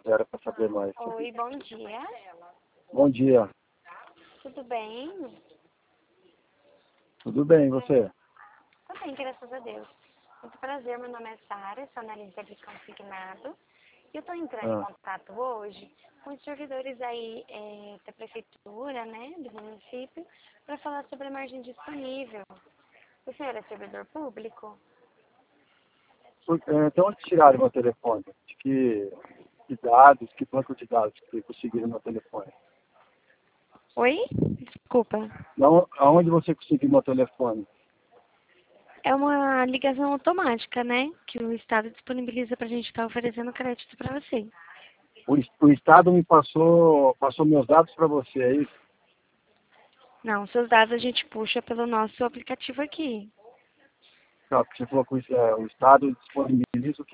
Era para saber mais. Oi, bom dia. Bom dia. Tudo bem? Tudo bem, e você? Tudo bem, graças a Deus. Muito prazer, meu nome é Sara, sou analista de consignado. E eu estou entrando em contato hoje com os servidores aí da prefeitura, né, do município, para falar sobre a margem disponível. O senhor é servidor público? Então, onde tiraram meu telefone? De que dados, que banco de dados que conseguiram meu telefone? Oi? Desculpa. Não, aonde você conseguiu meu telefone? É uma ligação automática, né, que o Estado disponibiliza para a gente estar oferecendo crédito para você. O Estado me passou meus dados para você, é isso? Não, seus dados a gente puxa pelo nosso aplicativo aqui. Não, porque você falou que o Estado disponibiliza o quê?